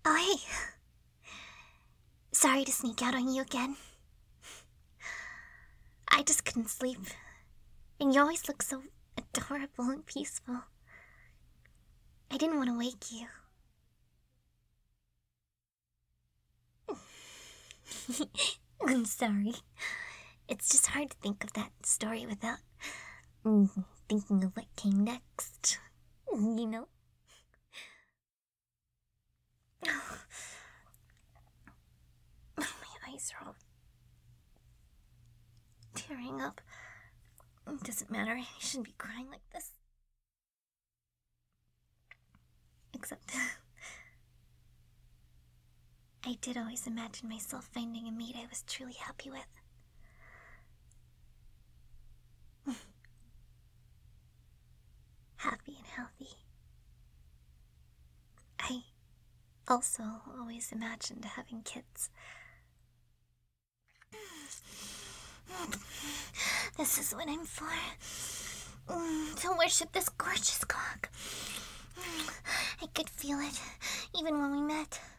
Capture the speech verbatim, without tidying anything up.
Oh, hey. Sorry to sneak out on you again. I just couldn't sleep. And you always look so adorable and peaceful. I didn't want to wake you. I'm sorry. It's just hard to think of that story without mm, thinking of what came next. You know? My eyes are all tearing up. It doesn't matter. I shouldn't be crying like this. Except I did always imagine myself finding a mate I was truly happy with. Happy and healthy. I also always imagined having kids. This is what I'm for. To worship this gorgeous cock. I could feel it, even when we met.